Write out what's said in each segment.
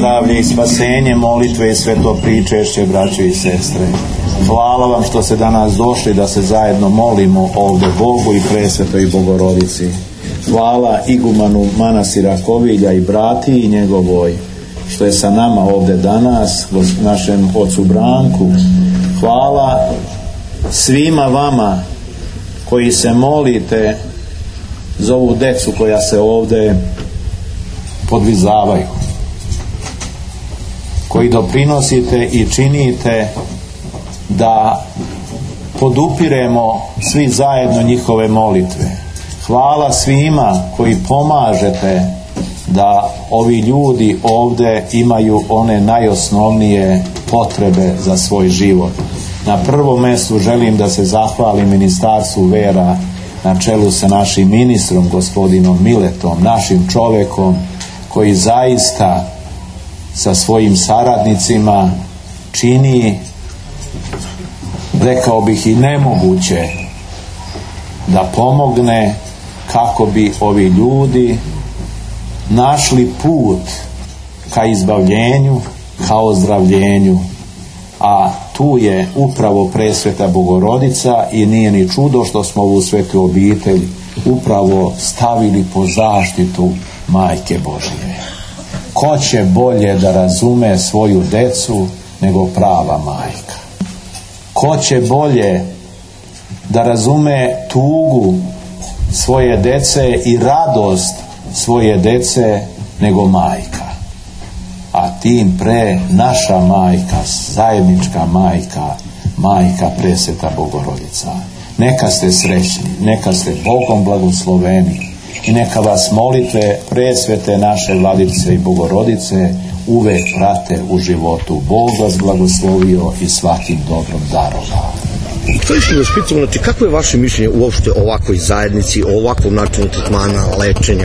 zdravlje i spasenje, molitve i sveto pričešće, braćo i sestre. Hvala vam što ste danas došli da se zajedno molimo ovdje Bogu i Presvetoj Bogorodici. Hvala igumanu manastira Kovilja i bratiji njegovoj što je sa nama ovdje danas, našem ocu Branku. Hvala svima vama koji se molite za ovu decu koja se ovdje podvizavaju, koji doprinosite i činite da podupiremo svi zajedno njihove molitve. Hvala svima koji pomažete da ovi ljudi ovdje imaju one najosnovnije potrebe za svoj život. Na prvom mjestu želim da se zahvalim Ministarstvu vera na čelu sa našim ministrom, gospodinom Miletom, našim čovjekom koji zaista sa svojim saradnicima čini, rekao bih i nemoguće, da pomogne kako bi ovi ljudi našli put ka izbavljenju, ka ozdravljenju. A tu je upravo Presveta Bogorodica i nije ni čudo što smo ovu svetu obitelj upravo stavili po zaštitu Majke Božije. Ko će bolje da razume svoju decu nego prava majka? Ko će bolje da razume tugu svoje dece i radost svoje dece nego majka? A tim pre naša majka, zajednička majka, Majka Presveta Bogorodica. Neka ste srećni, neka ste Bogom blagosloveni i neka vas molitve Presvete naše Vladice i Bogorodice uvek prate u životu. Bog vas blagoslovio i svakim dobrom darovao. Htjeli smo da spitamo, znači, kako je vaše mišljenje uopšte o ovakvoj zajednici, o ovakvom načinu tretmana, lečenja?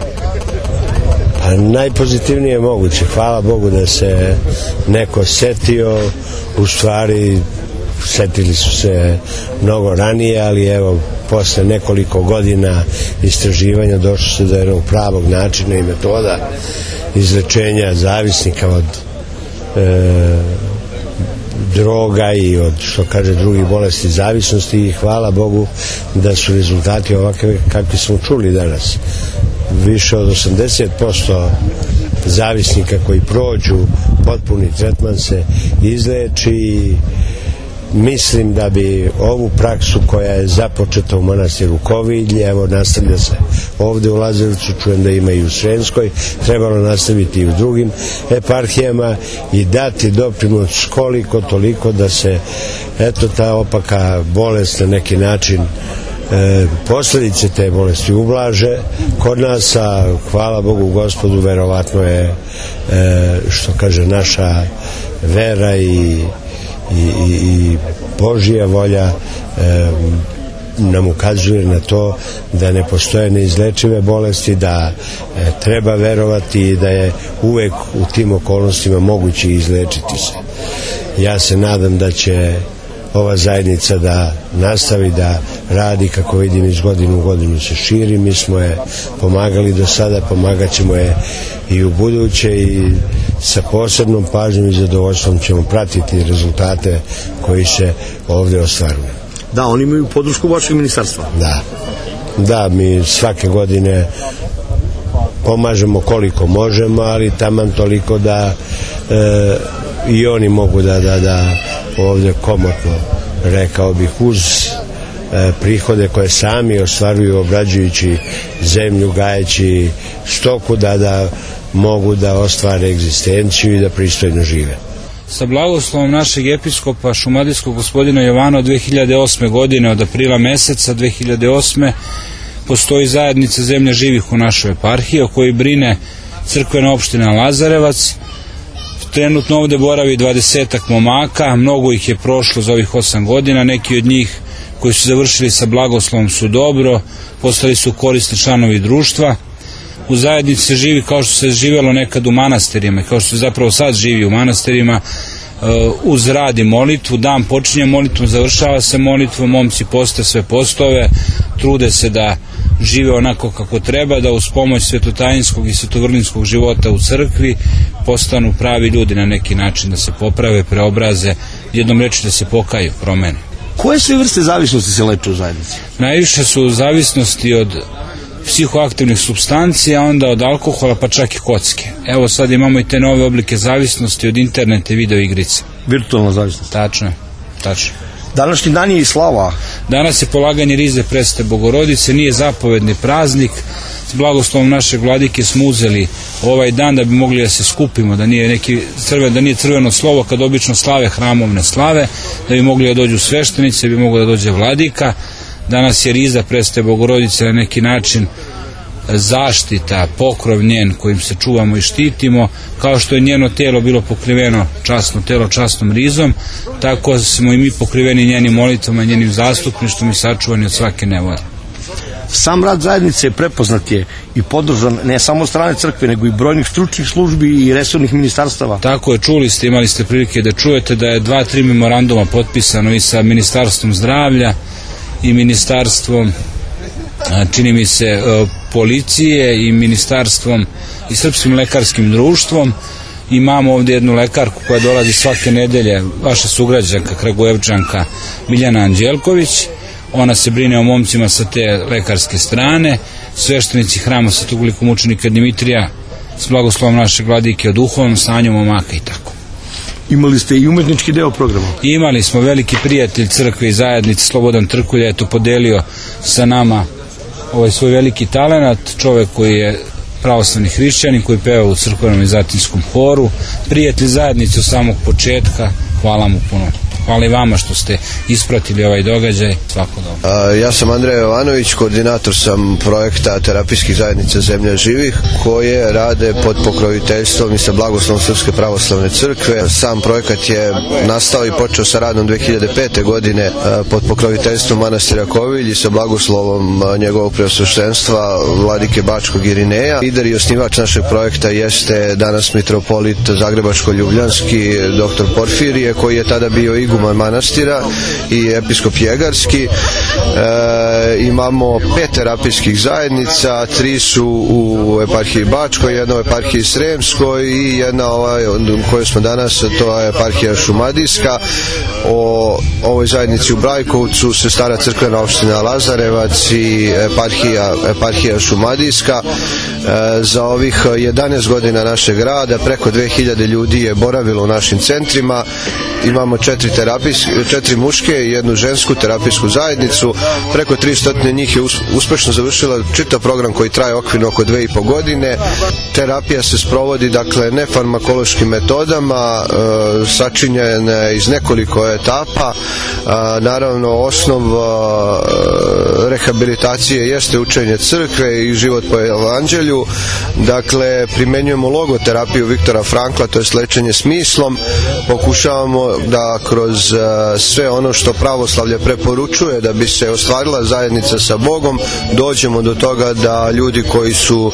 Pa najpozitivnije je moguće. Hvala Bogu da se neko setio, u stvari setili su se mnogo ranije, ali evo posle nekoliko godina istraživanja došlo se do jednog pravog načina i metoda izlečenja zavisnika od droga i od, što kaže, drugih bolesti zavisnosti, i hvala Bogu da su rezultati ovakve kakvi smo čuli danas. Više od 80% zavisnika koji prođu potpuni tretman se izleči i mislim da bi ovu praksu koja je započeta u manastiru Kovilj, evo nastavlja se ovdje u Lazarevcu, čujem da ima i u Sremskoj, trebalo nastaviti i u drugim eparhijama i dati doprinos koliko toliko da se eto ta opaka bolest na neki način posljedice te bolesti ublaže kod nas. A hvala Bogu Gospodu, verovatno je što kaže naša vera i Božja volja nam ukazuje na to da ne postoje neizlečive bolesti, da treba verovati i da je uvek u tim okolnostima moguće izlečiti se. Ja se nadam da će ova zajednica da nastavi da radi, kako vidim iz godine u godinu se širi. Mi smo je pomagali do sada, pomagat ćemo je i u buduće i sa posebnom pažnjom i zadovoljstvom ćemo pratiti rezultate koji se ovdje ostvaruju. Da, oni imaju podršku vašeg ministarstva. Da, mi svake godine pomažemo koliko možemo, ali taman toliko da i oni mogu da ovdje komotno, rekao bih, uz prihode koje sami ostvaruju obrađujući zemlju, gajeći stoku, da mogu da ostvare egzistenciju i da pristojno žive. Sa blagoslovom našeg episkopa šumadijskog gospodina Jovana od 2008. godine, od aprila meseca 2008. postoji zajednica Zemlja živih u našoj eparhiji, o kojoj brine crkvena opština Lazarevac. Trenutno ovdje boravi 20 momaka, mnogo ih je prošlo za ovih 8 godina, neki od njih koji su završili sa blagoslovom su dobro, postali su korisni članovi društva. U zajednici se živi kao što se živjelo nekad u manastirima, kao što se zapravo sad živi u manastirima, uz rad i molitvu. Dan počinje molitvom, završava se molitvom, momci poste sve postove, trude se da žive onako kako treba, da uz pomoć svetotajinskog i svetovrlinskog života u crkvi postanu pravi ljudi na neki način, da se poprave, preobraze, jednom reči da se pokaju, promene. Koje sve vrste zavisnosti se leče u zajednici? Najviše su zavisnosti od psihoaktivnih supstancija, onda od alkohola, pa čak i kocke. Evo sad imamo i te nove oblike zavisnosti od interneta i video igrica. Virtualna zavisnost. Tačno. Današnji dan je i slava. Danas je polaganje rize predstave Bogorodice, nije zapovedni praznik. S blagoslovom našeg vladike smo uzeli ovaj dan da bi mogli da se skupimo, da nije crveno slovo kad obično slave hramovne slave, da bi mogli da dođu sveštenici, da bi mogli da dođe vladika. Danas je riza predstave Bogorodice na neki način zaštita, pokrov njen kojim se čuvamo i štitimo, kao što je njeno telo bilo pokriveno, časno telo časnom rizom, tako smo i mi pokriveni njenim molitvama, njenim zastupništvom i sačuvani od svake nevole. Sam rad zajednice prepoznat je i podržan ne samo od strane crkve, nego i brojnih stručnih službi i resornih ministarstava. Tako je, čuli ste, imali ste prilike da čujete da je 2-3 memoranduma potpisano i sa Ministarstvom zdravlja i Ministarstvom, čini mi se, policije i Ministarstvom i Srpskim lekarskim društvom. Imamo ovdje jednu lekarku koja dolazi svake nedelje, vaša sugrađanka, Kragujevčanka Miljana Anđelković. Ona se brine o momcima sa te lekarske strane. Sveštenici hrama Svetog velikomučenika Dimitrija s blagoslovom našeg vladike o duhovnom stanju momaka i tako. Imali ste i umetnički deo programa? Imali smo, veliki prijatelj crkve i zajednice Slobodan Trkulja je to podelio sa nama ovaj svoj veliki talenat, čovek koji je pravoslavni hrišćanin, koji peva u crkvenom i zatinskom horu, prijatelj zajednice od samog početka. Hvala mu puno. Hvala i vama što ste ispratili ovaj događaj. Svako dobro. Ja sam Andrej Jovanović, koordinator sam projekta terapijskih zajednica Zemlja živih, koje rade pod pokroviteljstvom i sa blagoslovom Srpske pravoslavne crkve. Sam projekat je nastao i počeo sa radom 2005. godine pod pokroviteljstvom manastira Kovilj i sa blagoslovom njegovog preosveštenstva vladike Bačkog Irineja. Lider i osnivač našeg projekta jeste danas mitropolit Zagrebačko-Ljubljanski dr. Porfirije, koji je tada bio iguman manastira i episkop Jegarski. Imamo 5 terapijskih zajednica, 3 su u eparhiji Bačkoj, jedna u eparhiji Sremskoj i jedna u kojoj smo danas, to je eparhija Šumadijska. O ovoj zajednici u Brajkovcu se stara crkvena opština Lazarevac i eparhija Šumadijska. Za ovih 11 godina našeg rada preko 2000 ljudi je boravilo u našim centrima. Imamo 4 muške i jednu žensku terapijsku zajednicu. Preko 300 njih je uspešno završila čitav program koji traje okvirno oko 2,5 godine. Terapija se sprovodi, dakle, nefarmakološkim metodama, sačinjene iz nekoliko etapa. Naravno, osnov rehabilitacije jeste učenje crkve i život po evanđelju. Dakle, primenjujemo logoterapiju Viktora Frankla, to je lečenje smislom. Pokušavamo da kroz sve ono što pravoslavlje preporučuje da bi se ostvarila zajednica sa Bogom, dođemo do toga da ljudi koji su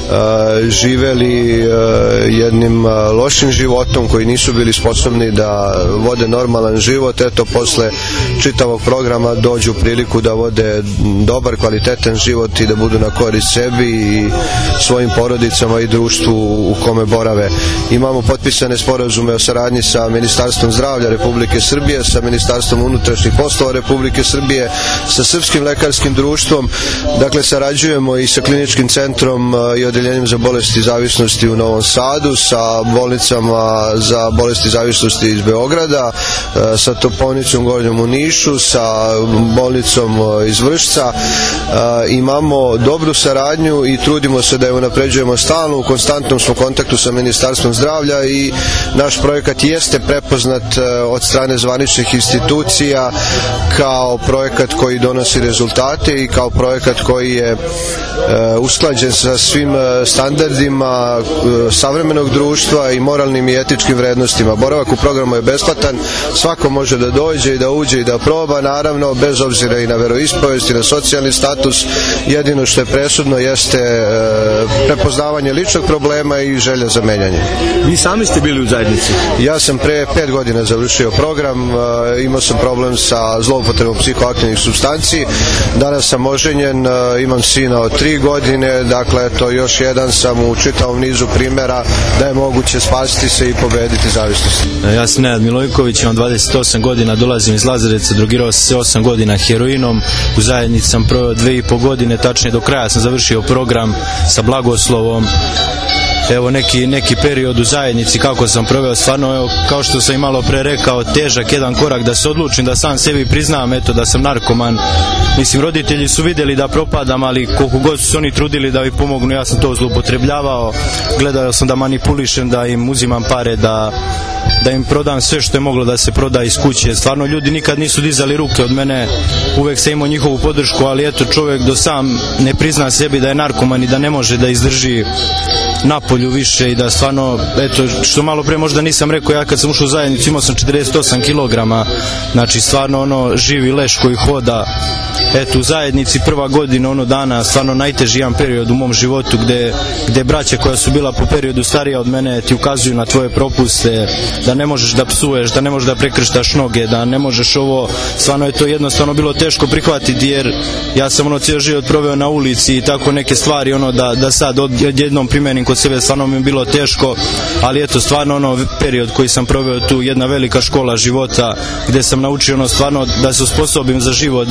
živeli jednim lošim životom, koji nisu bili sposobni da vode normalan život, eto, posle čitavog programa dođu u priliku da vode dobar, kvalitetan život i da budu na korist sebi i svojim porodicama i društvu u kome borave. Imamo potpisane sporazume o saradnji sa Ministarstvom zdravlja Republike Srbije, sa Ministarstvom unutrašnjih poslova Republike Srbije, sa Srpskim lekarskim društvom. Dakle, sarađujemo i sa kliničkim centrom i odeljenjem za bolesti zavisnosti u Novom Sadu, sa bolnicama za bolesti zavisnosti iz Beograda, sa Topovnicom Gornjom u Nišu, sa bolnicom iz Vršca. Imamo dobru saradnju i trudimo se da je unapređujemo stalno. U konstantnom smo kontaktu sa Ministarstvom zdravlja i naš projekat jeste prepoznat od strane zvaničnih institucija kao projekat koji donosi rezultate i kao projekat koji je usklađen sa svim standardima savremenog društva i moralnim i etičkim vrednostima. Boravak u programu je besplatan, svako može da dođe i da uđe i da proba, naravno bez obzira i na veroispovest i na socijalni status. Jedino što je presudno jeste prepoznavanje ličnog problema i želja za menjanje. Vi sami ste bili u zajednici? Ja sam pre 5 godina završio program, imao sam problem sa zloupotrebom psihoaktivnih supstanci Danas sam oženjen, imam sina od 3 godine, dakle to još jedan sam u čitavom nizu primjera da je moguće spasiti se i pobediti zavisnost. Ja sam Nenad Milojković, imam 28 godina, dolazim iz Lazarevca, drogirao sam se 8 godina heroinom, u zajednici sam proveo 2,5 godine, tačnije do kraja sam završio program sa blagoslovom. Evo neki period u zajednici kako sam proveo, stvarno evo, kao što sam i malo pre rekao, težak jedan korak da se odlučim, da sam sebi priznam eto da sam narkoman. Mislim, roditelji su vidjeli da propadam, ali koliko god su se oni trudili da mi pomognu, ja sam to zloupotrebljavao, gledao sam da manipulišem, da im uzimam pare, da im prodam sve što je moglo da se proda iz kuće. Stvarno ljudi nikad nisu dizali ruke od mene, uvek sam imao njihovu podršku, ali eto čovjek do sam ne prizna sebi da je narkoman i da ne može da izdrži napolju više i da stvarno, eto što malo pre možda nisam rekao, ja kad sam ušao u zajednicu imao sam 48 kilograma, znači stvarno ono živi leš koji hoda. Eto u zajednici prva godina dana, stvarno najteži jedan period u mom životu gde braća koja su bila po periodu starija od mene ti ukazuju na tvoje propuste, da ne možeš da psuješ, da ne možeš da prekrštaš noge, da ne možeš ovo, stvarno je to jednostavno bilo teško prihvatiti jer ja sam cijel život proveo na ulici i tako neke stvari da sad odjednom primenim kod sebe, stvarno mi je bilo teško, ali eto stvarno period koji sam proveo tu, jedna velika škola života gde sam naučio stvarno da se osposobim za život,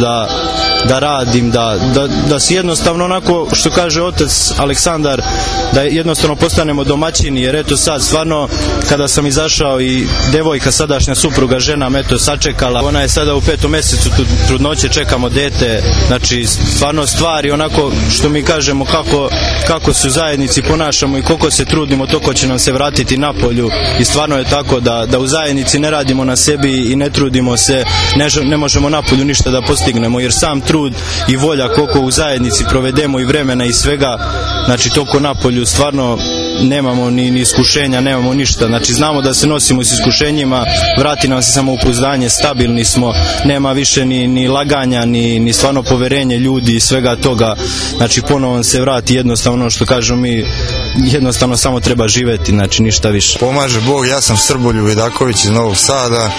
da radim, da si jednostavno onako što kaže otac Aleksandar, da jednostavno postanemo domaćini, jer eto sad stvarno kada sam izašao i devojka, sadašnja supruga, žena me eto sačekala, ona je sada u 5. mjesecu trudnoće, čekamo dete, znači stvarno stvari onako što mi kažemo kako se u zajednici ponašamo i koliko se trudimo, toliko će nam se vratiti napolju i stvarno je tako da u zajednici ne radimo na sebi i ne trudimo se, ne možemo napolju ništa da postignemo, jer sam trud i volja koliko u zajednici provedemo i vremena i svega, znači toliko napolju stvarno nemamo ni iskušenja, nemamo ništa, znači znamo da se nosimo s iskušenjima, vrati nam se samopouzdanje, stabilni smo, nema više ni laganja, ni stvarno poverenje ljudi i svega toga, znači ponovo se vrati, jednostavno što kažemo mi, jednostavno samo treba živeti, znači ništa više. Pomaže Bog, ja sam Srboljub Vidaković iz Novog Sada.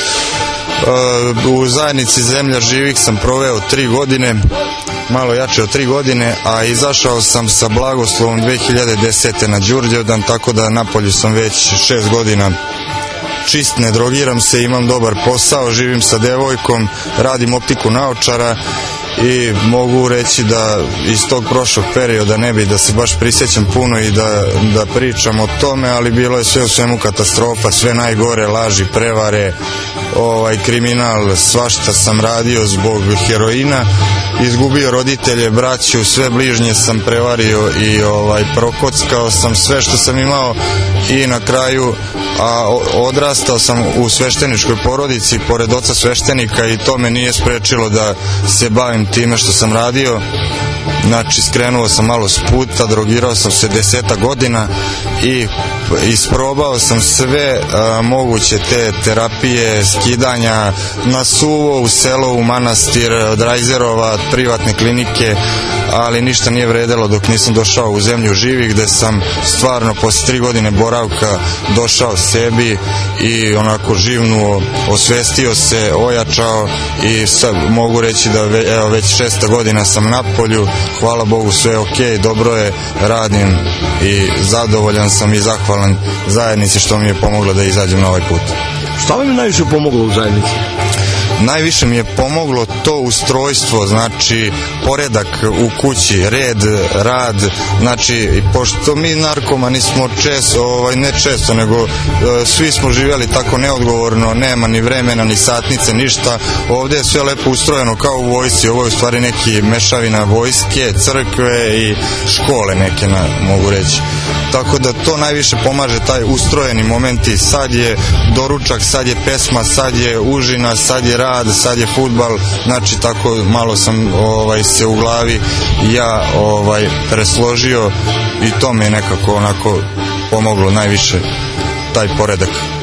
U zajednici Zemlja živih sam proveo 3 godine, malo jače od 3 godine, a izašao sam sa blagoslovom 2010. na Đurđevdan, tako da napolju sam već 6 godina čist, ne drogiram se, imam dobar posao, živim sa devojkom, radim optiku naočara i mogu reći da iz tog prošlog perioda ne bi da se baš prisjećam puno i da pričam o tome, ali bilo je sve u svemu katastrofa, sve najgore, laži, prevare, kriminal, svašta sam radio zbog heroina, izgubio roditelje, braću, sve bližnje sam prevario i prokockao sam sve što sam imao i na kraju odrastao sam u svešteničkoj porodici pored oca sveštenika i to me nije sprečilo da se bavim time što sam radio. Znači skrenuo sam malo s puta, drogirao sam se 10 godina i isprobao sam sve moguće te terapije, skidanja na suvo, u selo, u manastir, od Rajzerova, privatne klinike, ali ništa nije vredelo dok nisam došao u Zemlju živih, gde sam stvarno posle 3 godine boravka došao sebi i onako živnuo, osvestio se, ojačao i sad mogu reći da već 6. godina sam na polju, hvala Bogu sve je ok, dobro je, radim i zadovoljan sam i zahvalan zajednici što mi je pomoglo da izađem na ovaj put. Šta vam je najviše pomoglo u zajednici? Najviše mi je pomoglo to ustrojstvo, znači poredak u kući, red, rad, znači pošto mi narkomani smo često, ne često, nego svi smo živjeli tako neodgovorno, nema ni vremena, ni satnice, ništa, ovdje je sve lepo ustrojeno kao u vojsci, ovo je u stvari neki mešavina vojske, crkve i škole neke, mogu reći. Tako da to najviše pomaže, taj ustrojeni momenti, sad je doručak, sad je pesma, sad je užina, sad je rad, sad je fudbal, znači tako malo sam se u glavi ja presložio i to mi je nekako onako pomoglo najviše, taj poredak.